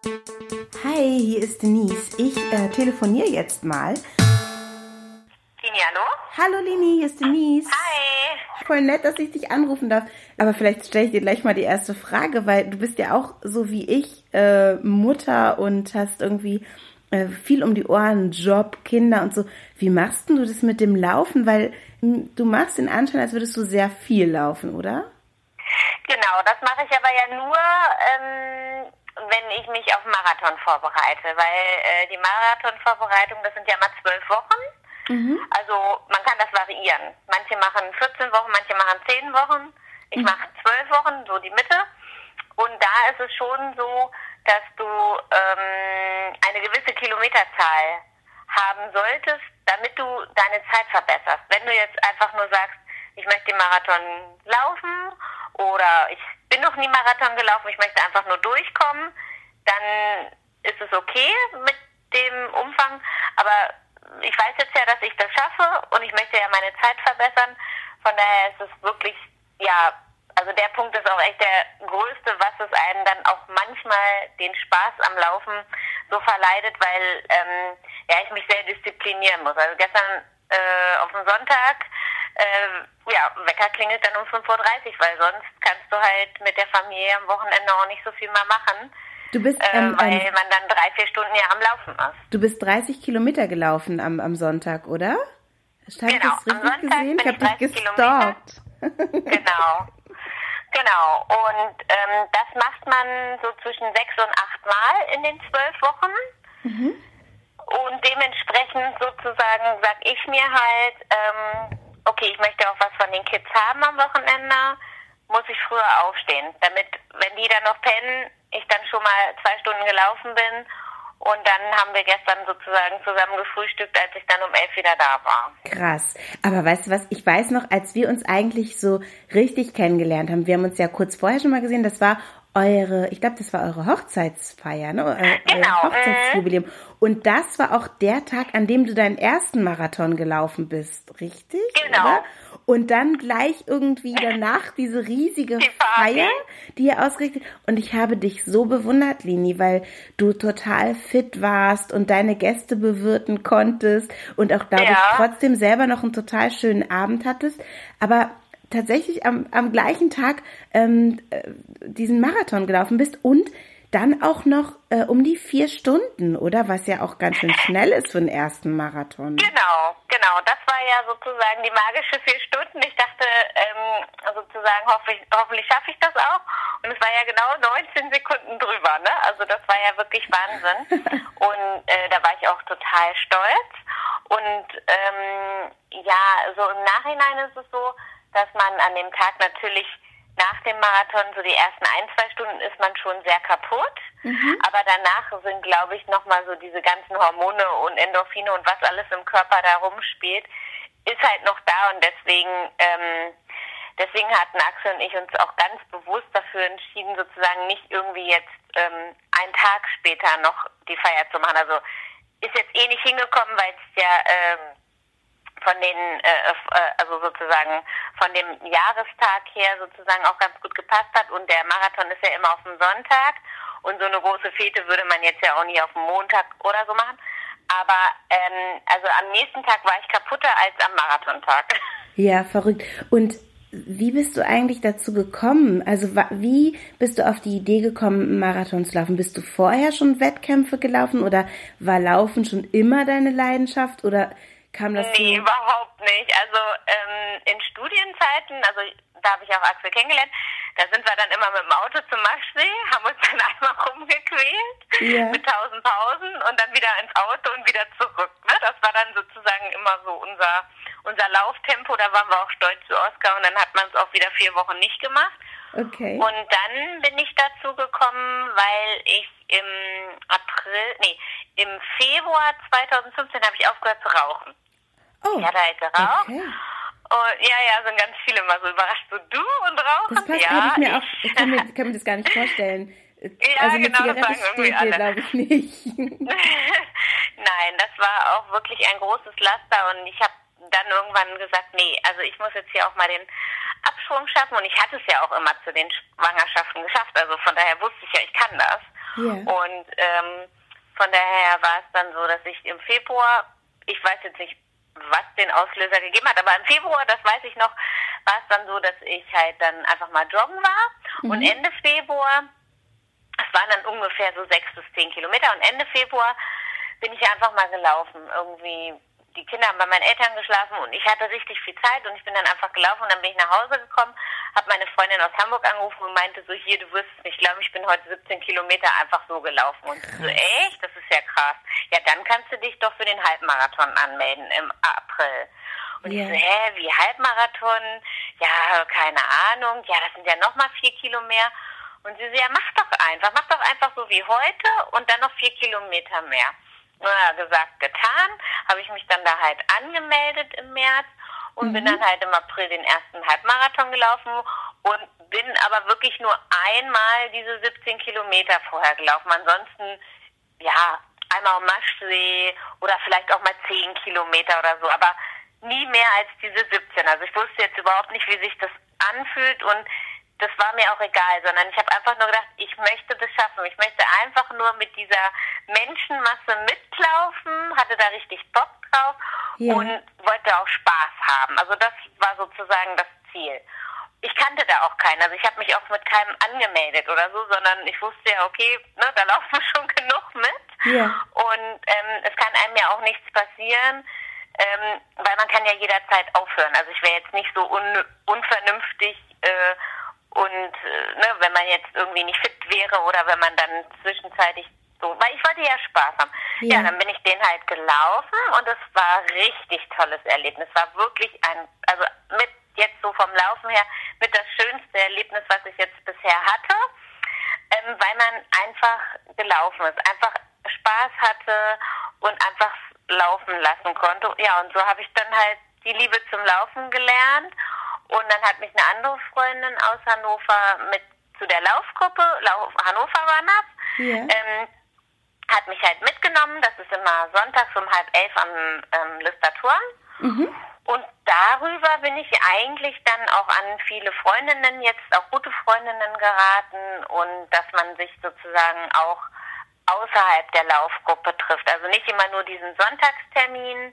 Hi, hier ist Denise. Ich telefoniere jetzt mal. Lini, hallo? Hallo Lini, hier ist Denise. Hi. Voll nett, dass ich dich anrufen darf. Aber vielleicht stelle ich dir gleich mal die erste Frage, weil du bist ja auch so wie ich Mutter und hast irgendwie viel um die Ohren, Job, Kinder und so. Wie machst denn du das mit dem Laufen? Weil du machst den Anschein, als würdest du sehr viel laufen, oder? Genau, das mache ich aber ja nur, wenn ich mich auf einen Marathon vorbereite, weil die Marathonvorbereitung, das sind ja immer 12 Wochen. Also man kann das variieren. Manche machen 14 Wochen, manche machen 10 Wochen. Ich mache 12 Wochen, so die Mitte. Und da ist es schon so, dass du eine gewisse Kilometerzahl haben solltest, damit du deine Zeit verbesserst. Wenn du jetzt einfach nur sagst, ich möchte den Marathon laufen oder ich bin noch nie Marathon gelaufen, ich möchte einfach nur durchkommen, dann ist es okay mit dem Umfang. Aber ich weiß jetzt ja, dass ich das schaffe und ich möchte ja meine Zeit verbessern. Von daher ist es wirklich, ja, also der Punkt ist auch echt der größte, was es einem dann auch manchmal den Spaß am Laufen so verleidet, weil ich mich sehr disziplinieren muss. Also gestern auf dem Sonntag, Wecker klingelt dann um 5:30 Uhr, weil sonst kannst du halt mit der Familie am Wochenende auch nicht so viel mehr machen. Du bist, weil man dann 3-4 Stunden ja am Laufen ist. Du bist 30 Kilometer gelaufen am Sonntag, oder? Habe ich das richtig gesehen? Ich habe dich gestalkt. Genau. Und das macht man so zwischen 6 und 8 Mal in den 12 Wochen. Und dementsprechend sozusagen sag ich mir halt, okay, ich möchte auch was von den Kids haben am Wochenende, muss ich früher aufstehen, damit, wenn die dann noch pennen, ich dann schon mal 2 Stunden gelaufen bin. Und dann haben wir gestern sozusagen zusammen gefrühstückt, als ich dann um 11 wieder da war. Krass. Aber weißt du was, ich weiß noch, als wir uns eigentlich so richtig kennengelernt haben, wir haben uns ja kurz vorher schon mal gesehen, das war eure Hochzeitsfeier, ne? Genau. Euer Hochzeitsjubiläum. Und das war auch der Tag, an dem du deinen ersten Marathon gelaufen bist, richtig? Genau. Oder? Und dann gleich irgendwie danach diese riesige Feier, die ihr ausgerichtet. Und ich habe dich so bewundert, Lini, weil du total fit warst und deine Gäste bewirten konntest und auch, glaube ich, trotzdem selber noch einen total schönen Abend hattest. Aber tatsächlich am gleichen Tag diesen Marathon gelaufen bist und dann auch noch um die 4 Stunden, oder? Was ja auch ganz schön schnell ist für den ersten Marathon. Genau. Das war ja sozusagen die magische 4 Stunden. Ich dachte sozusagen, hoffentlich schaffe ich das auch. Und es war ja genau 19 Sekunden drüber, ne? Also das war ja wirklich Wahnsinn. Und da war ich auch total stolz. Und so im Nachhinein ist es so, dass man an dem Tag natürlich nach dem Marathon, so die ersten 1-2 Stunden ist man schon sehr kaputt. Aber danach sind, glaube ich, nochmal so diese ganzen Hormone und Endorphine und was alles im Körper da rumspielt, ist halt noch da. Und deswegen hatten Axel und ich uns auch ganz bewusst dafür entschieden, sozusagen nicht irgendwie jetzt einen Tag später noch die Feier zu machen. Also ist jetzt eh nicht hingekommen, weil es ja sozusagen von dem Jahrestag her sozusagen auch ganz gut gepasst hat, und der Marathon ist ja immer auf dem Sonntag und so eine große Fete würde man jetzt ja auch nie auf dem Montag oder so machen, aber am nächsten Tag war ich kaputter als am Marathontag. Ja, verrückt. Und wie bist du eigentlich dazu gekommen? Also wie bist du auf die Idee gekommen, Marathon zu laufen? Bist du vorher schon Wettkämpfe gelaufen oder war Laufen schon immer deine Leidenschaft oder kam das Nee, überhaupt nicht. Also in Studienzeiten, also da habe ich auch Axel kennengelernt, da sind wir dann immer mit dem Auto zum Maschsee, haben uns dann einmal rumgequält mit 1000 Pausen und dann wieder ins Auto und wieder zurück. Ne? Das war dann sozusagen immer so unser Lauftempo, da waren wir auch stolz zu Oskar, und dann hat man es auch wieder 4 Wochen nicht gemacht. Okay. Und dann bin ich dazu gekommen, weil ich im Februar 2015 habe ich aufgehört zu rauchen. Oh, ich hatte halt geraucht. Okay. Und sind ganz viele mal so überrascht, so du und Rauchen? Das passt, hätte ich mir auch, ich kann mir das gar nicht vorstellen. Also eine Zigarette steht dir, glaube ich, nicht. Nein, das war auch wirklich ein großes Laster, und ich habe dann irgendwann gesagt, nee, also ich muss jetzt hier auch mal den Abschwung schaffen, und ich hatte es ja auch immer zu den Schwangerschaften geschafft, also von daher wusste ich ja, ich kann das. Yeah. Und von daher war es dann so, dass ich im Februar, ich weiß jetzt nicht, was den Auslöser gegeben hat, aber im Februar, das weiß ich noch, war es dann so, dass ich halt dann einfach mal joggen war. Und Ende Februar, es waren dann ungefähr so 6 bis 10 Kilometer, und Ende Februar bin ich einfach mal gelaufen. Irgendwie, die Kinder haben bei meinen Eltern geschlafen und ich hatte richtig viel Zeit und ich bin dann einfach gelaufen, und dann bin ich nach Hause gekommen, habe meine Freundin aus Hamburg angerufen und meinte so, hier, du wirst es nicht glauben, ich bin heute 17 Kilometer einfach so gelaufen. Und so, echt? Das ist ja krass. Ja, dann kannst du dich doch für den Halbmarathon anmelden im April. Und ich so, wie Halbmarathon? Ja, keine Ahnung. Ja, das sind ja nochmal 4 Kilo mehr. Und sie so, ja, mach doch einfach so wie heute und dann noch 4 Kilometer mehr. Na, gesagt, getan, habe ich mich dann da halt angemeldet im März und bin dann halt im April den ersten Halbmarathon gelaufen und bin aber wirklich nur einmal diese 17 Kilometer vorher gelaufen. Ansonsten, ja, einmal am Maschsee oder vielleicht auch mal 10 Kilometer oder so, aber nie mehr als diese 17. Also ich wusste jetzt überhaupt nicht, wie sich das anfühlt, und das war mir auch egal, sondern ich habe einfach nur gedacht, ich möchte das schaffen. Ich möchte einfach nur mit dieser Menschenmasse mitlaufen, hatte da richtig Bock drauf und wollte auch Spaß haben. Also das war sozusagen das Ziel. Ich kannte da auch keinen, also ich habe mich auch mit keinem angemeldet oder so, sondern ich wusste ja, okay, ne, da laufen schon genug mit. Und es kann einem ja auch nichts passieren, weil man kann ja jederzeit aufhören. Also ich wäre jetzt nicht so unvernünftig und wenn man jetzt irgendwie nicht fit wäre oder wenn man dann zwischenzeitlich so, weil ich wollte ja Spaß haben. Ja, dann bin ich den halt gelaufen und es war ein richtig tolles Erlebnis. Es war wirklich also mit jetzt so vom Laufen her, mit das schönste Erlebnis, was ich jetzt bisher hatte, weil man einfach gelaufen ist, einfach Spaß hatte und einfach laufen lassen konnte. Ja, und so habe ich dann halt die Liebe zum Laufen gelernt. Und dann hat mich eine andere Freundin aus Hannover mit zu der Laufgruppe, Hannover Runners, hat mich halt mitgenommen. Das ist immer sonntags um 10:30 am Listerturm. Und darüber bin ich eigentlich dann auch an viele Freundinnen, jetzt auch gute Freundinnen geraten, und dass man sich sozusagen auch außerhalb der Laufgruppe trifft. Also nicht immer nur diesen Sonntagstermin.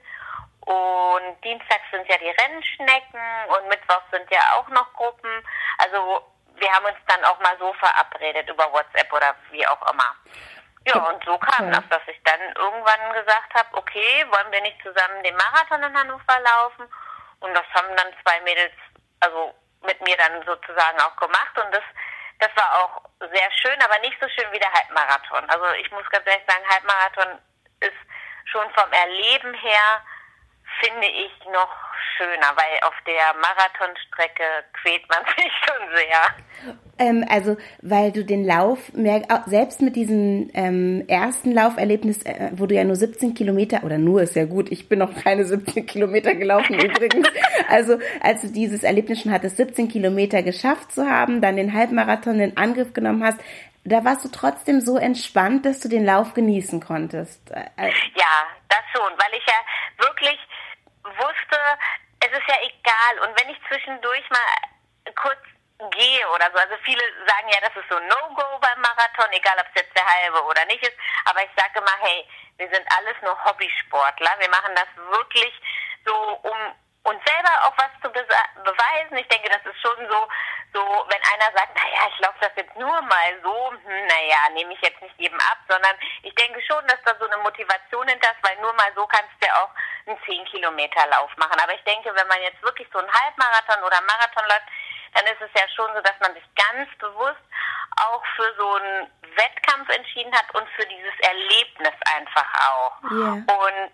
Und dienstags sind ja die Rennschnecken und mittwochs sind ja auch noch Gruppen. Also wir haben uns dann auch mal so verabredet über WhatsApp oder wie auch immer. Ja, und so kam das, dass ich dann irgendwann gesagt habe, okay, wollen wir nicht zusammen den Marathon in Hannover laufen? Und das haben dann 2 Mädels, also mit mir dann sozusagen auch gemacht. Und das war auch sehr schön, aber nicht so schön wie der Halbmarathon. Also ich muss ganz ehrlich sagen, Halbmarathon ist schon vom Erleben her, finde ich, noch schöner, weil auf der Marathonstrecke quält man sich schon sehr. Also, weil du den Lauf, selbst mit diesem ersten Lauferlebnis, wo du ja nur 17 Kilometer, oder nur ist ja gut, ich bin noch keine 17 Kilometer gelaufen übrigens, also als du dieses Erlebnis schon hattest, 17 Kilometer geschafft zu haben, dann den Halbmarathon in Angriff genommen hast, da warst du trotzdem so entspannt, dass du den Lauf genießen konntest. Ja, das schon, weil ich ja wirklich wusste, es ist ja egal, und wenn ich zwischendurch mal kurz gehe oder so, also viele sagen ja, das ist so No-Go beim Marathon, egal ob es jetzt der halbe oder nicht ist, aber ich sage immer, hey, wir sind alles nur Hobbysportler, wir machen das wirklich so, um uns selber auch was zu beweisen. Ich denke, das ist schon so, wenn einer sagt, naja, ich laufe das jetzt nur mal so, naja, nehme ich jetzt nicht jedem ab, sondern ich denke schon, dass da so eine Motivation hinter ist, weil nur mal so kannst du ja auch einen 10-Kilometer-Lauf machen. Aber ich denke, wenn man jetzt wirklich so einen Halbmarathon oder einen Marathon läuft, dann ist es ja schon so, dass man sich ganz bewusst auch für so einen Wettkampf entschieden hat und für dieses Erlebnis einfach auch. Und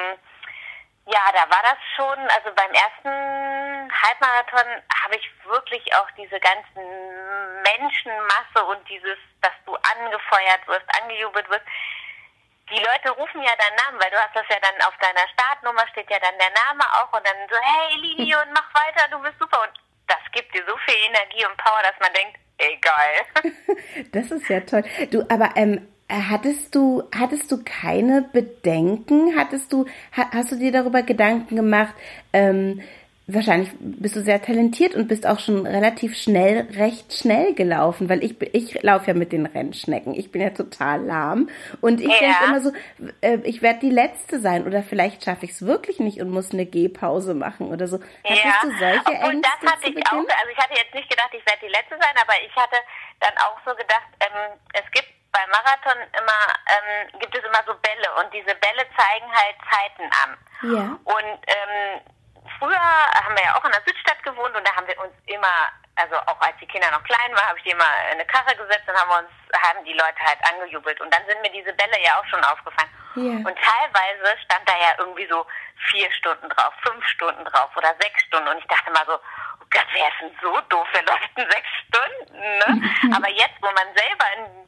ja, da war das schon, also beim ersten Halbmarathon habe ich wirklich auch diese ganzen Menschenmasse und dieses, dass du angefeuert wirst, angejubelt wirst. Die Leute rufen ja deinen Namen, weil du hast das ja dann auf deiner Startnummer, steht ja dann der Name auch, und dann so, hey Lini, und mach weiter, du bist super. Und das gibt dir so viel Energie und Power, dass man denkt, egal. Das ist ja toll. Du, aber hattest du keine Bedenken? Hast du dir darüber Gedanken gemacht, wahrscheinlich bist du sehr talentiert und bist auch schon relativ recht schnell gelaufen, weil ich laufe ja mit den Rennschnecken. Ich bin ja total lahm und ich denke immer so, ich werde die Letzte sein oder vielleicht schaffe ich es wirklich nicht und muss eine Gehpause machen oder so. Hattest du solche Ängste das hatte ich auch. Also ich hatte jetzt nicht gedacht, ich werde die Letzte sein, aber ich hatte dann auch so gedacht, es gibt beim Marathon gibt es immer so Bälle und diese Bälle zeigen halt Zeiten an. Ja. Und früher haben wir ja auch in der Südstadt gewohnt und da haben wir uns immer, also auch als die Kinder noch klein waren, habe ich die immer in eine Karre gesetzt und haben die Leute halt angejubelt. Und dann sind mir diese Bälle ja auch schon aufgefallen. Ja. Und teilweise stand da ja irgendwie so 4 Stunden drauf, 5 Stunden drauf oder 6 Stunden. Und ich dachte mal so, oh Gott, wer ist denn so doof, wer läuft in 6 Stunden? Ne? Aber jetzt, wo man selber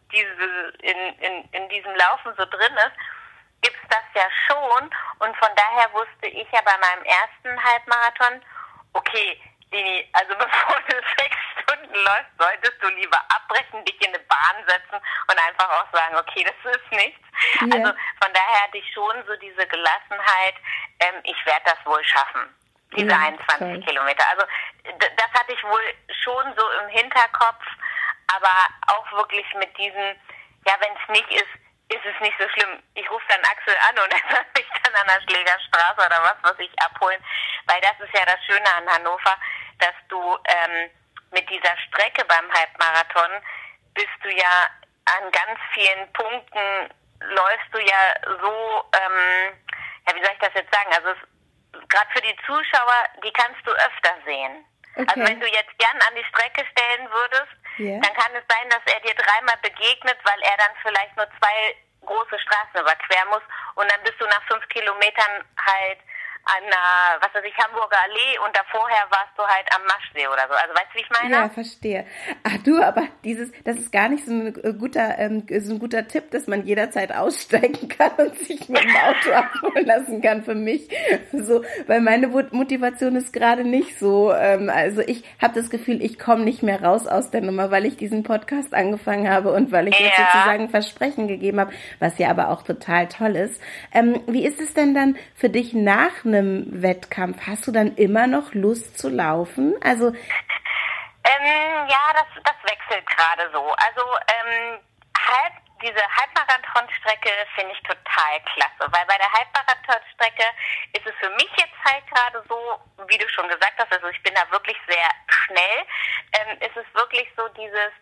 in diesem Laufen so drin ist, gibt's das ja schon. Und von daher wusste ich ja bei meinem ersten Halbmarathon, okay, Lini, also bevor du 6 Stunden läufst, solltest du lieber abbrechen, dich in eine Bahn setzen und einfach auch sagen, okay, das ist nichts. Ja. Also von daher hatte ich schon so diese Gelassenheit, ich werde das wohl schaffen, diese 21 Kilometer. Also das hatte ich wohl schon so im Hinterkopf, aber auch wirklich mit diesem, ja, wenn es nicht ist, ist es nicht so schlimm. Ich rufe dann Axel an und er soll mich dann an der Schlägerstraße oder was ich abholen. Weil das ist ja das Schöne an Hannover, dass du mit dieser Strecke beim Halbmarathon bist du ja an ganz vielen Punkten, läufst du ja so, ja, wie soll ich das jetzt sagen? Also gerade für die Zuschauer, die kannst du öfter sehen. Okay. Also wenn du jetzt Jan an die Strecke stellen würdest, dann kann es sein, dass er dir 3-mal begegnet, weil er dann vielleicht nur 2 große Straßen überqueren muss und dann bist du nach 5 Kilometern halt an einer, was weiß ich, Hamburger Allee und davorher warst du halt am Maschsee oder so. Also weißt du, wie ich meine? Ja, verstehe. Ach du, aber das ist gar nicht so ein guter Tipp, dass man jederzeit aussteigen kann und sich mit dem Auto abholen lassen kann für mich. So, weil meine Motivation ist gerade nicht so. Also ich habe das Gefühl, ich komme nicht mehr raus aus der Nummer, weil ich diesen Podcast angefangen habe und weil ich jetzt sozusagen Versprechen gegeben habe, was ja aber auch total toll ist. Wie ist es denn dann für dich nach einem Wettkampf? Hast du dann immer noch Lust zu laufen? Also ja, das wechselt gerade so. Also diese Halbmarathonstrecke finde ich total klasse, weil bei der Halbmarathonstrecke ist es für mich jetzt halt gerade so, wie du schon gesagt hast, also ich bin da wirklich sehr schnell, ist es wirklich so dieses,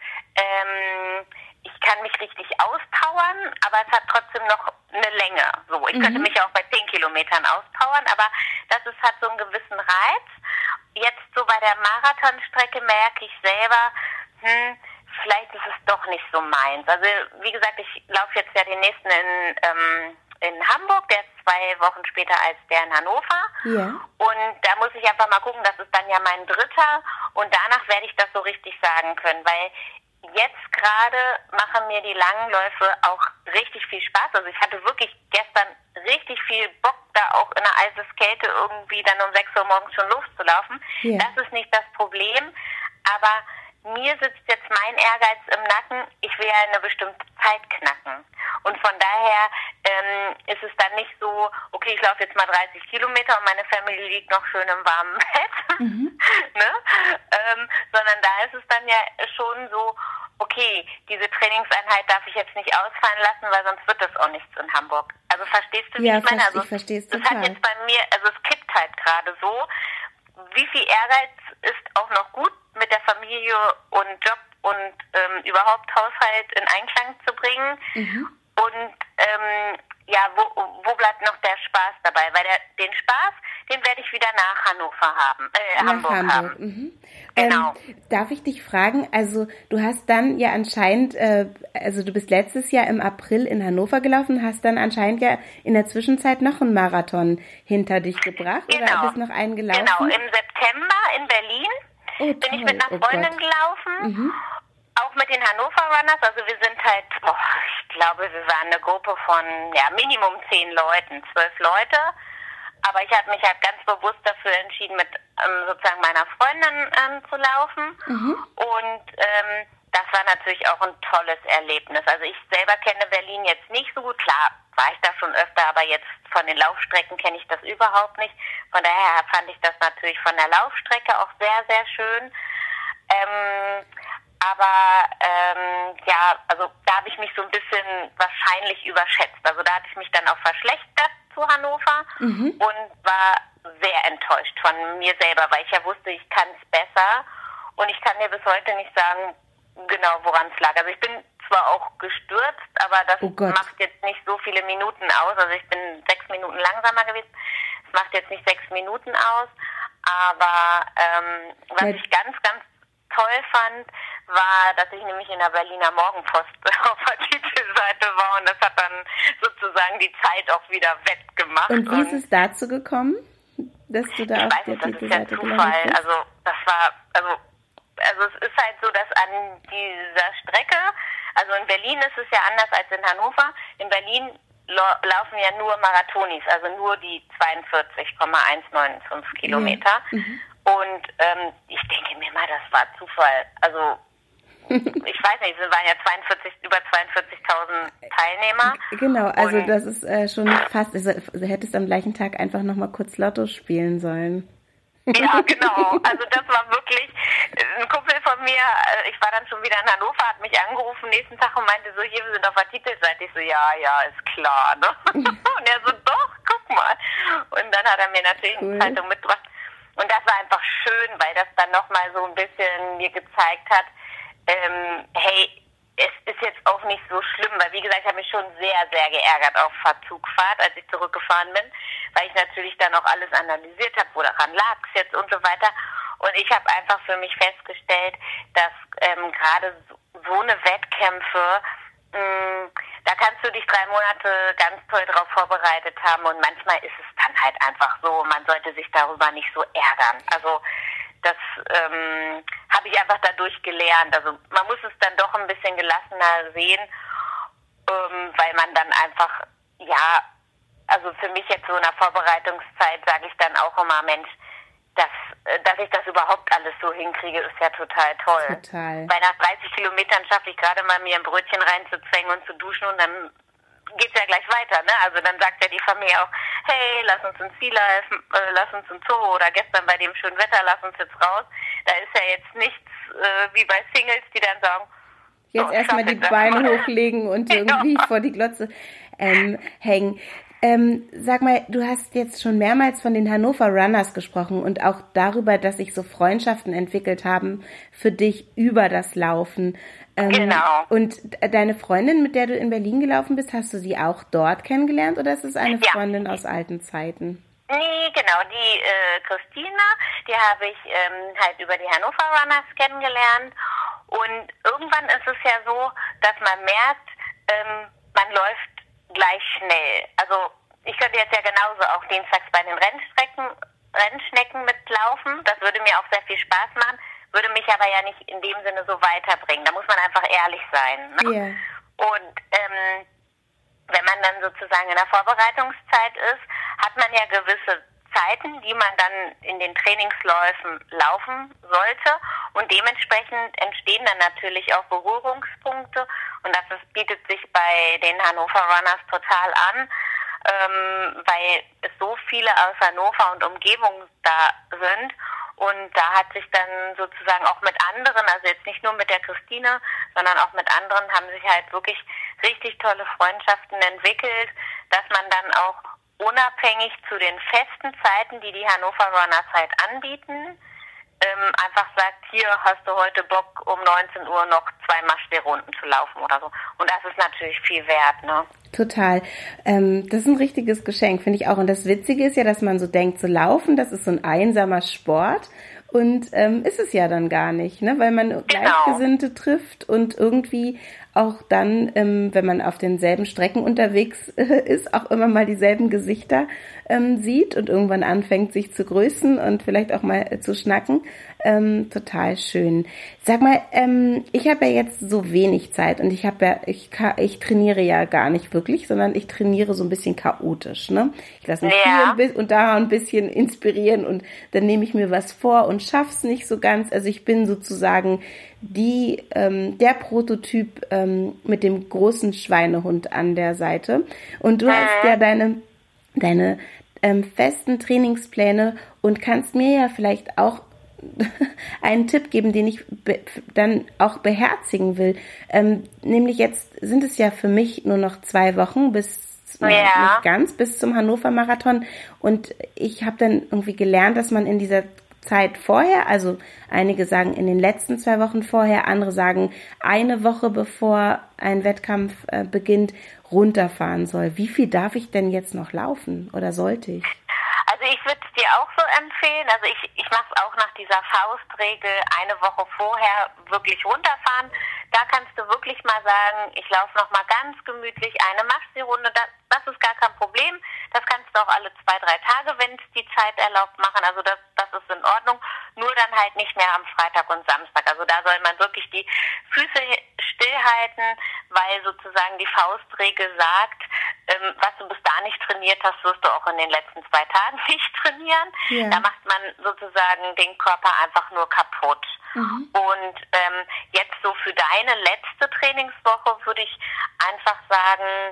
ich kann mich richtig auspowern, aber es hat trotzdem noch eine Länge. So, ich könnte mich auch bei 10 Kilometern auspowern, aber hat so einen gewissen Reiz. Jetzt so bei der Marathonstrecke merke ich selber, vielleicht ist es doch nicht so meins. Also wie gesagt, ich laufe jetzt ja den nächsten in Hamburg, der ist 2 Wochen später als der in Hannover. Ja. Und da muss ich einfach mal gucken, das ist dann ja mein 3. und danach werde ich das so richtig sagen können, weil jetzt gerade machen mir die langen Läufe auch richtig viel Spaß. Also ich hatte wirklich gestern richtig viel Bock, da auch in der Eiseskälte irgendwie dann um 6 Uhr morgens schon loszulaufen. Ja. Das ist nicht das Problem, aber mir sitzt jetzt mein Ehrgeiz im Nacken, ich will ja eine bestimmte Zeit knacken. Und von daher ist es dann nicht so, okay, ich laufe jetzt mal 30 Kilometer und meine Family liegt noch schön im warmen Bett, ne? Sondern da ist es dann ja schon so, okay, diese Trainingseinheit darf ich jetzt nicht ausfallen lassen, weil sonst wird das auch nichts in Hamburg. Also verstehst du, wie ich meine? Also ich verstehe es total. Das hat jetzt bei mir, also es kippt halt gerade so. Wie viel Ehrgeiz ist auch noch gut mit der Familie und Job und überhaupt Haushalt in Einklang zu bringen? Und ja, wo bleibt noch der Spaß dabei? Weil den Spaß, den werde ich wieder nach Hannover haben, Hamburg haben. Genau. Darf ich dich fragen, also du hast dann ja anscheinend, also du bist letztes Jahr im April in Hannover gelaufen, hast dann anscheinend ja in der Zwischenzeit noch einen Marathon hinter dich gebracht oder bist noch einen gelaufen? Genau, im September in Berlin bin ich mit einer Freundin gelaufen. Auch mit den Hannover Runners, also wir sind halt, ich glaube, wir waren eine Gruppe von Minimum 10 Leuten, 12 Leute. Aber ich habe mich halt ganz bewusst dafür entschieden, mit sozusagen meiner Freundin zu laufen. Und das war natürlich auch ein tolles Erlebnis. Also ich selber kenne Berlin jetzt nicht so gut. klar war ich da schon öfter, aber jetzt von den Laufstrecken kenne ich das überhaupt nicht. Von daher fand ich das natürlich von der Laufstrecke auch sehr, sehr schön. Also da habe ich mich so ein bisschen wahrscheinlich überschätzt. Also da hatte ich mich dann auch verschlechtert zu Hannover und war sehr enttäuscht von mir selber, weil ich ja wusste, ich kann es besser. Und ich kann dir bis heute nicht sagen, genau woran es lag. Also ich bin zwar auch gestürzt, aber das macht jetzt nicht so viele Minuten aus. Also ich bin 6 Minuten langsamer gewesen. Das macht jetzt nicht 6 Minuten aus. Aber was ich ganz, ganz toll fand, war, dass ich nämlich in der Berliner Morgenpost auf der Titelseite war und das hat dann sozusagen die Zeit auch wieder wettgemacht. Und wie ist es dazu gekommen, dass du da auf der Titelseite gelandet bist? Also das war, also es ist halt so, dass an dieser Strecke, also in Berlin ist es ja anders als in Hannover. In Berlin laufen ja nur Marathonis, also nur die 42,195 Kilometer. Ja. Und ich denke mir mal, das war Zufall. Also ich weiß nicht, es waren ja über 42.000 Teilnehmer. Genau, also das ist schon fast, also du hättest am gleichen Tag einfach nochmal kurz Lotto spielen sollen. Ja, genau. Also das war wirklich, ein Kumpel von mir, ich war dann schon wieder in Hannover, hat mich angerufen nächsten Tag und meinte so, hier, wir sind auf der Titelseite. Ich so, ja, ist klar, ne? Und er so, doch, guck mal. Und dann hat er mir natürlich eine Zeitung mitgebracht. Und das war einfach schön, weil das dann nochmal so ein bisschen mir gezeigt hat, hey, es ist jetzt auch nicht so schlimm, weil wie gesagt, ich habe mich schon sehr, sehr geärgert auf Verzugfahrt, als ich zurückgefahren bin, weil ich natürlich dann auch alles analysiert habe, woran lag es jetzt und so weiter. Und ich habe einfach für mich festgestellt, dass gerade so eine Wettkämpfe, da kannst du dich 3 Monate ganz toll drauf vorbereitet haben und manchmal ist es dann halt einfach so, man sollte sich darüber nicht so ärgern. Also das habe ich einfach dadurch gelernt. Also man muss es dann doch ein bisschen gelassener sehen, weil man dann einfach, also für mich jetzt so in der Vorbereitungszeit sage ich dann auch immer, Mensch, dass ich das überhaupt alles so hinkriege, ist ja total toll. Total. Weil nach 30 Kilometern schaffe ich gerade mal, mir ein Brötchen reinzuzwängen und zu duschen und dann geht's ja gleich weiter, ne? Also dann sagt ja die Familie auch, hey, lass uns ins Sea-Life, lass uns ins Zoo oder gestern bei dem schönen Wetter, lass uns jetzt raus. Da ist ja jetzt nichts wie bei Singles, die dann sagen, jetzt erstmal die Beine hochlegen und irgendwie vor die Glotze hängen. Sag mal, du hast jetzt schon mehrmals von den Hannover Runners gesprochen und auch darüber, dass sich so Freundschaften entwickelt haben für dich über das Laufen. Genau. Und deine Freundin, mit der du in Berlin gelaufen bist, hast du sie auch dort kennengelernt oder ist es eine Freundin aus alten Zeiten? Nee, genau, die Christina, die habe ich halt über die Hannover Runners kennengelernt und irgendwann ist es ja so, dass man merkt, man läuft gleich schnell. Also ich könnte jetzt ja genauso auch dienstags bei den Rennschnecken mitlaufen. Das würde mir auch sehr viel Spaß machen, würde mich aber ja nicht in dem Sinne so weiterbringen. Da muss man einfach ehrlich sein. Ne? Yeah. Und wenn man dann sozusagen in der Vorbereitungszeit ist, hat man ja gewisse Zeiten, die man dann in den Trainingsläufen laufen sollte und dementsprechend entstehen dann natürlich auch Berührungspunkte und das bietet sich bei den Hannover Runners total an, weil es so viele aus Hannover und Umgebung da sind und da hat sich dann sozusagen auch mit anderen, also jetzt nicht nur mit der Christine, sondern auch mit anderen haben sich halt wirklich richtig tolle Freundschaften entwickelt, dass man dann auch unabhängig zu den festen Zeiten, die die Hannover Runners halt anbieten, einfach sagt, hier hast du heute Bock, um 19 Uhr noch 2 Marschrunden zu laufen oder so. Und das ist natürlich viel wert, ne? Total. Das ist ein richtiges Geschenk, finde ich auch. Und das Witzige ist ja, dass man so denkt, so laufen, das ist so ein einsamer Sport. Und ist es ja dann gar nicht, ne? Weil man Gleichgesinnte trifft und irgendwie auch dann, wenn man auf denselben Strecken unterwegs ist, auch immer mal dieselben Gesichter sieht und irgendwann anfängt, sich zu grüßen und vielleicht auch mal zu schnacken. Total schön. Sag mal, ich habe ja jetzt so wenig Zeit und ich trainiere ja gar nicht wirklich, sondern ich trainiere so ein bisschen chaotisch, ne? Ich lasse mich hier und da ein bisschen inspirieren und dann nehme ich mir was vor und schaff's nicht so ganz. Also ich bin sozusagen der Prototyp mit dem großen Schweinehund an der Seite. Und du hast ja deine festen Trainingspläne und kannst mir ja vielleicht auch einen Tipp geben, den ich dann auch beherzigen will. Nämlich jetzt sind es ja für mich nur noch 2 Wochen nicht ganz, bis zum Hannover Marathon. Und ich habe dann irgendwie gelernt, dass man in dieser Zeit vorher, also einige sagen in den letzten 2 Wochen vorher, andere sagen eine Woche bevor ein Wettkampf beginnt, runterfahren soll. Wie viel darf ich denn jetzt noch laufen oder sollte ich? Also ich würde es dir auch so empfehlen, also ich mache es auch nach dieser Faustregel, eine Woche vorher wirklich runterfahren. Da kannst du wirklich mal sagen, ich laufe noch mal ganz gemütlich eine Maxi-Runde, das ist gar kein Problem. Das kannst du auch alle 2, 3 Tage, wenn es die Zeit erlaubt, machen. Also das ist in Ordnung. Nur dann halt nicht mehr am Freitag und Samstag. Also da soll man wirklich die Füße stillhalten, weil sozusagen die Faustregel sagt, was du bis da nicht trainiert hast, wirst du auch in den letzten 2 Tagen nicht trainieren. Ja. Da macht man sozusagen den Körper einfach nur kaputt. Und jetzt so für deine letzte Trainingswoche würde ich einfach sagen,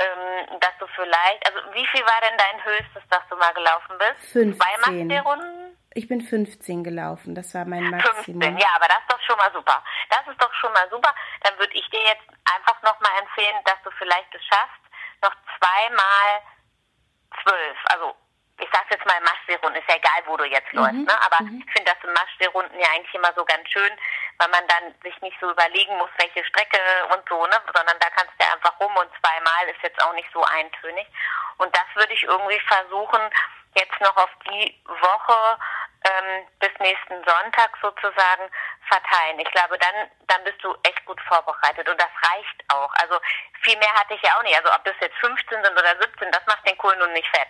dass du vielleicht, also wie viel war denn dein höchstes, dass du mal gelaufen bist? 15. 2 Maxi-Runden? Ich bin 15 gelaufen, das war mein Maximum. 15, ja, aber das ist doch schon mal super. Das ist doch schon mal super. Dann würde ich dir jetzt einfach nochmal empfehlen, dass du vielleicht es schaffst, noch 2 mal 12, also ich sag's jetzt mal Maxi-Runden, ist ja egal, wo du jetzt läufst, ne? Aber ich finde das in Maxi-Runden ja eigentlich immer so ganz schön, weil man dann sich nicht so überlegen muss, welche Strecke und so, ne? Sondern da kannst du einfach rum und 2 Mal ist jetzt auch nicht so eintönig. Und das würde ich irgendwie versuchen, jetzt noch auf die Woche bis nächsten Sonntag sozusagen verteilen. Ich glaube, dann bist du echt gut vorbereitet und das reicht auch. Also viel mehr hatte ich ja auch nicht. Also ob das jetzt 15 sind oder 17, das macht den Kohl nun nicht fett.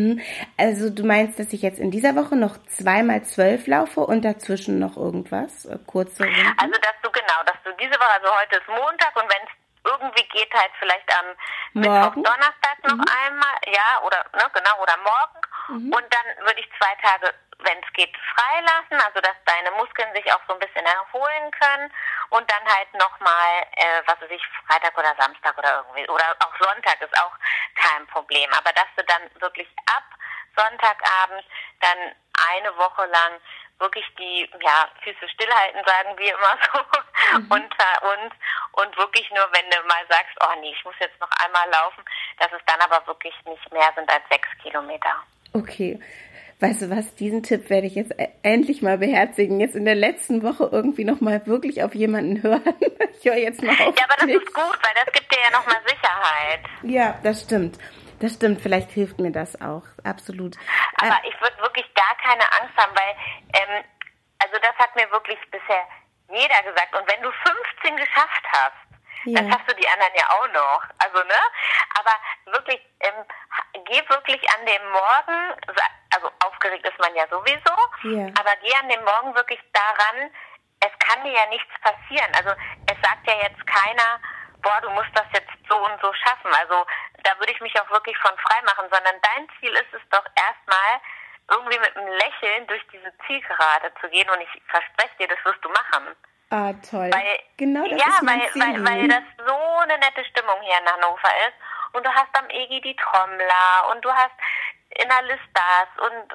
Also du meinst, dass ich jetzt in dieser Woche noch 2 mal 12 laufe und dazwischen noch irgendwas? Kurze Runden? Also dass du diese Woche, also heute ist Montag und wenn es irgendwie geht, halt vielleicht am Mittwoch, Donnerstag noch einmal, ja, oder oder morgen. Und dann würde ich 2 Tage, wenn es geht, freilassen, also dass deine Muskeln sich auch so ein bisschen erholen können und dann halt nochmal, Freitag oder Samstag oder irgendwie, oder auch Sonntag ist auch kein Problem, aber dass du dann wirklich ab Sonntagabend dann eine Woche lang wirklich die Füße stillhalten, sagen wir immer so, unter uns und wirklich nur, wenn du mal sagst, oh nee, ich muss jetzt noch einmal laufen, dass es dann aber wirklich nicht mehr sind als 6 Kilometer. Okay. Weißt du was, diesen Tipp werde ich jetzt endlich mal beherzigen. Jetzt in der letzten Woche irgendwie nochmal wirklich auf jemanden hören. Ich höre jetzt mal auf. Ja, aber das ist gut, weil das gibt dir ja nochmal Sicherheit. Ja, das stimmt. Das stimmt, vielleicht hilft mir das auch, absolut. Aber ich würde wirklich gar keine Angst haben, weil, also das hat mir wirklich bisher jeder gesagt. Und wenn du 15 geschafft hast, dann hast du die anderen ja auch noch. Also, ne? Aber wirklich, geh wirklich an dem Morgen, also aufgeregt ist man ja sowieso, aber geh an dem Morgen wirklich daran, es kann dir ja nichts passieren. Also es sagt ja jetzt keiner, boah, du musst das jetzt so und so schaffen. Also da würde ich mich auch wirklich von frei machen, sondern dein Ziel ist es doch erstmal, irgendwie mit einem Lächeln durch diese Zielgerade zu gehen und ich verspreche dir, das wirst du machen. Ah, toll. Weil, genau das ist mein Ziel. Weil das so eine nette Stimmung hier in Hannover ist und du hast am EGI die Trommler und du hast in der Listas und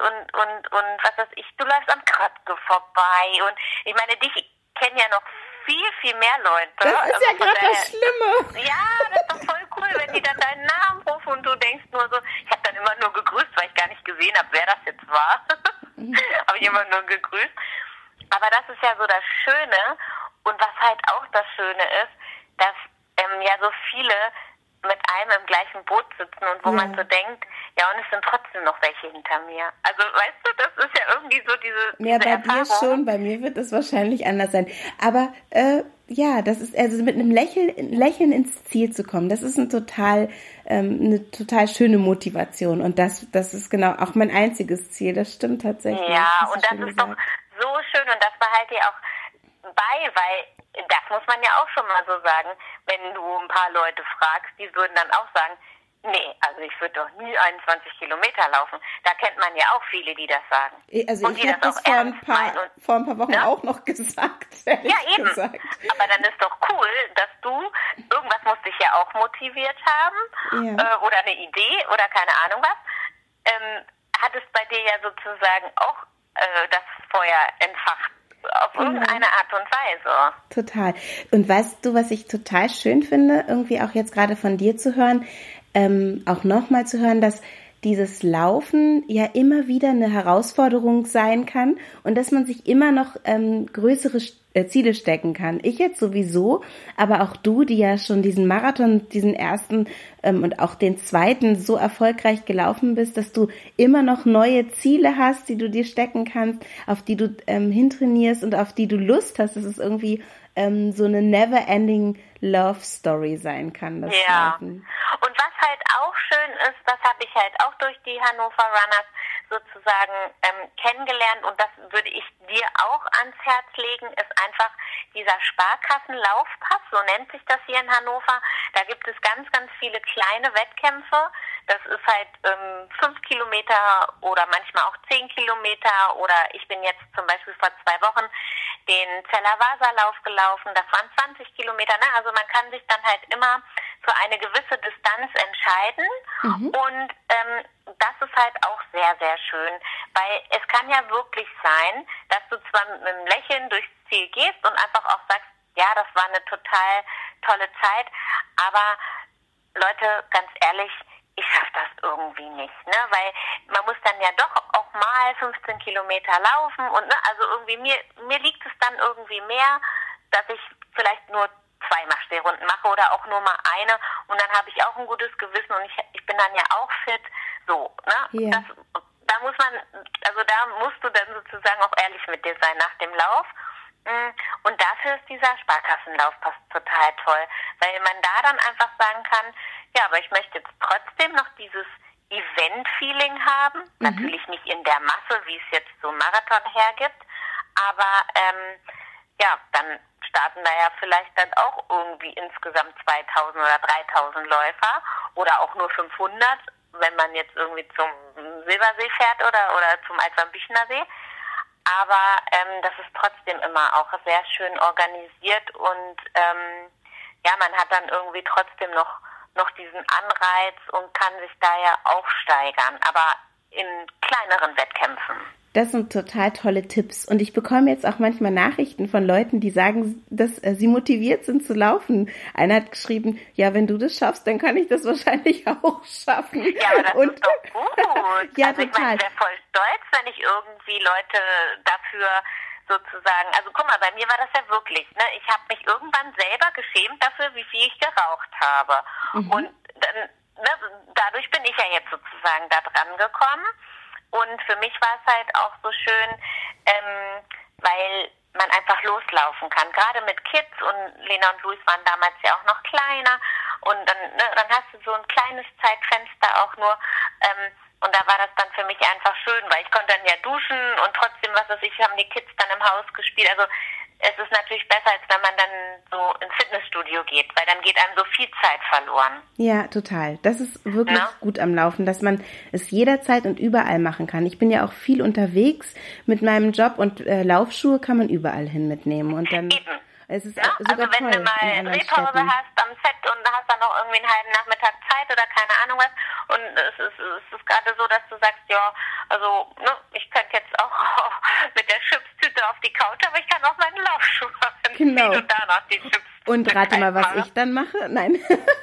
was weiß ich, du läufst am Kröpke vorbei und ich meine, dich kennen ja noch viel mehr Leute. Das ist ja gerade das Schlimme. Ja, das ist doch voll cool, wenn die dann deinen Namen rufen und du denkst nur so, ich habe dann immer nur gegrüßt, weil ich gar nicht gesehen habe, wer das jetzt war. Habe ich immer nur gegrüßt. Aber das ist ja so das Schöne und was halt auch das Schöne ist, dass ja so viele mit einem im gleichen Boot sitzen und wo man so denkt, ja, und es sind trotzdem noch welche hinter mir. Also, weißt du, das ist ja irgendwie so diese bei Erfahrung. dir schon, bei mir wird es wahrscheinlich anders sein. Aber das ist, also mit einem Lächeln ins Ziel zu kommen, das ist eine total schöne Motivation. Und das ist genau auch mein einziges Ziel. Das stimmt tatsächlich. Ja, und das ist doch so schön und das behalte ich auch bei, weil das muss man ja auch schon mal so sagen, wenn du ein paar Leute fragst, die würden dann auch sagen, Nee, also ich würde doch nie 21 Kilometer laufen. Da kennt man ja auch viele, die das sagen. Also und ich habe das vor ein paar Wochen auch noch gesagt, ehrlich gesagt. Aber dann ist doch cool, dass irgendwas muss dich ja auch motiviert haben, oder eine Idee oder keine Ahnung was. Hat es bei dir ja sozusagen auch das Feuer entfacht. Auf irgendeine Art und Weise. Total. Und weißt du, was ich total schön finde, irgendwie auch jetzt gerade von dir zu hören, auch nochmal zu hören, dass dieses Laufen ja immer wieder eine Herausforderung sein kann und dass man sich immer noch größere Ziele stecken kann. Ich jetzt sowieso, aber auch du, die ja schon diesen Marathon, diesen ersten und auch den zweiten so erfolgreich gelaufen bist, dass du immer noch neue Ziele hast, die du dir stecken kannst, auf die du hintrainierst und auf die du Lust hast. Das ist irgendwie so eine never-ending Love Story sein kann. Das Laufen. Und was halt auch schön ist, das habe ich halt auch durch die Hannover Runners sozusagen kennengelernt und das würde ich dir auch ans Herz legen, ist einfach dieser Sparkassenlaufpass, so nennt sich das hier in Hannover. Da gibt es ganz, ganz viele kleine Wettkämpfe. Das ist halt 5 Kilometer oder manchmal auch 10 Kilometer oder ich bin jetzt zum Beispiel vor 2 Wochen den Zeller-Vasa-Lauf gelaufen, das waren 20 Kilometer, ne? Also man kann sich dann halt immer für eine gewisse Distanz entscheiden und das ist halt auch sehr, sehr schön, weil es kann ja wirklich sein, dass du zwar mit einem Lächeln durchs Ziel gehst und einfach auch sagst, ja, das war eine total tolle Zeit, aber Leute, ganz ehrlich, ich schaffe das irgendwie nicht, ne? Weil man muss dann ja doch auch mal 15 Kilometer laufen und ne, also irgendwie mir liegt es dann irgendwie mehr, dass ich vielleicht nur 2 Machstehrunden mache oder auch nur mal eine und dann habe ich auch ein gutes Gewissen und ich bin dann ja auch fit, so, ne? Yeah. Da muss man, also da musst du dann sozusagen auch ehrlich mit dir sein nach dem Lauf. Und dafür ist dieser Sparkassenlaufpass total toll, weil man da dann einfach sagen kann, ja, aber ich möchte jetzt trotzdem noch dieses Event-Feeling haben, natürlich nicht in der Masse, wie es jetzt so ein Marathon hergibt, aber ja, dann starten da ja vielleicht dann auch irgendwie insgesamt 2000 oder 3000 Läufer oder auch nur 500, wenn man jetzt irgendwie zum Silbersee fährt oder zum Altwambüchener See. Aber das ist trotzdem immer auch sehr schön organisiert und ja, man hat dann irgendwie trotzdem noch diesen Anreiz und kann sich da ja auch steigern, aber in kleineren Wettkämpfen. Das sind total tolle Tipps und ich bekomme jetzt auch manchmal Nachrichten von Leuten, die sagen, dass sie motiviert sind zu laufen. Einer hat geschrieben, ja, wenn du das schaffst, dann kann ich das wahrscheinlich auch schaffen. Ja, aber das ist doch gut. Ja, also total. Ich wäre voll stolz, wenn ich irgendwie Leute dafür sozusagen, also guck mal, bei mir war das ja wirklich, ne? Ich habe mich irgendwann selber geschämt dafür, wie viel ich geraucht habe. Und dann, ne, dadurch bin ich ja jetzt sozusagen da dran gekommen. Und für mich war es halt auch so schön, weil man einfach loslaufen kann. Gerade mit Kids und Lena und Luis waren damals ja auch noch kleiner. Und dann hast du so ein kleines Zeitfenster auch nur. Und da war das dann für mich einfach schön, weil ich konnte dann ja duschen und trotzdem, was weiß ich, haben die Kids dann im Haus gespielt. Also es ist natürlich besser, als wenn man dann so ins Fitnessstudio geht, weil dann geht einem so viel Zeit verloren. Ja, total. Das ist wirklich gut am Laufen, dass man es jederzeit und überall machen kann. Ich bin ja auch viel unterwegs mit meinem Job und Laufschuhe kann man überall hin mitnehmen. Und dann Eben. Es ist also wenn toll du mal Drehpause hast am Set und hast dann noch irgendwie einen halben Nachmittag Zeit oder keine Ahnung was und es ist gerade so, dass du sagst, ja, also ne, ich könnte jetzt auch mit der Chipstüte auf die Couch, aber ich kann auch meine Laufschuhe anziehen und da noch die Chips. Und rate mal, was ich dann mache? Nein.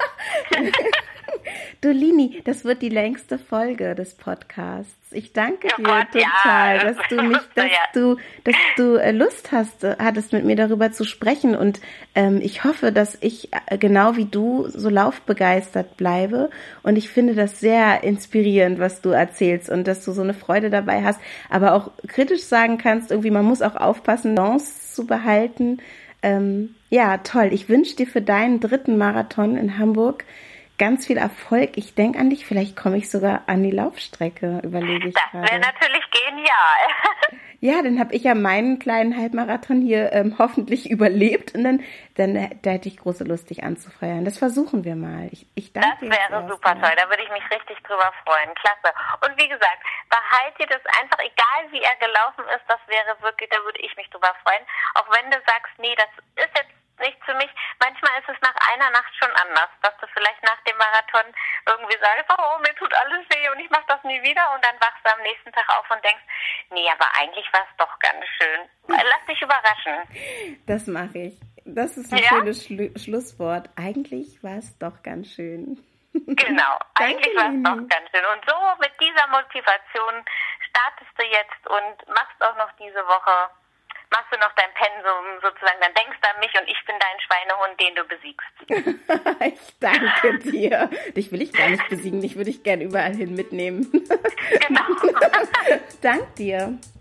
Du Lini, das wird die längste Folge des Podcasts. Ich danke dir total, dass du Lust hattest, mit mir darüber zu sprechen. Und ich hoffe, dass ich genau wie du so laufbegeistert bleibe. Und ich finde das sehr inspirierend, was du erzählst und dass du so eine Freude dabei hast, aber auch kritisch sagen kannst, irgendwie man muss auch aufpassen, Balance zu behalten. Ja, toll. Ich wünsche dir für deinen 3. Marathon in Hamburg ganz viel Erfolg. Ich denke an dich, vielleicht komme ich sogar an die Laufstrecke, überlege ich gerade. Das wäre natürlich genial. Ja, dann habe ich ja meinen kleinen Halbmarathon hier hoffentlich überlebt und dann da hätte ich große Lust, dich anzufeuern. Das versuchen wir mal. Ich danke dir. Das wäre super toll, da würde ich mich richtig drüber freuen. Klasse. Und wie gesagt, behalt dir das einfach, egal wie er gelaufen ist, das wäre wirklich, da würde ich mich drüber freuen. Auch wenn du sagst, nee, das ist jetzt nicht für mich. Manchmal ist es nach einer Nacht schon anders, dass du vielleicht nach dem Marathon irgendwie sagst, oh, mir tut alles weh und ich mache das nie wieder und dann wachst du am nächsten Tag auf und denkst, nee, aber eigentlich war es doch ganz schön. Lass dich überraschen. Das mache ich. Das ist ein schönes Schlusswort. Eigentlich war es doch ganz schön. Genau, eigentlich war es doch ganz schön. Und so mit dieser Motivation startest du jetzt und machst auch noch diese Woche, machst du noch dein Pensum sozusagen, dann denkst du an mich und ich bin dein Schweinehund, den du besiegst. Ich danke dir. Dich will ich gar nicht besiegen, dich würde ich gerne überall hin mitnehmen. Genau. Dank dir.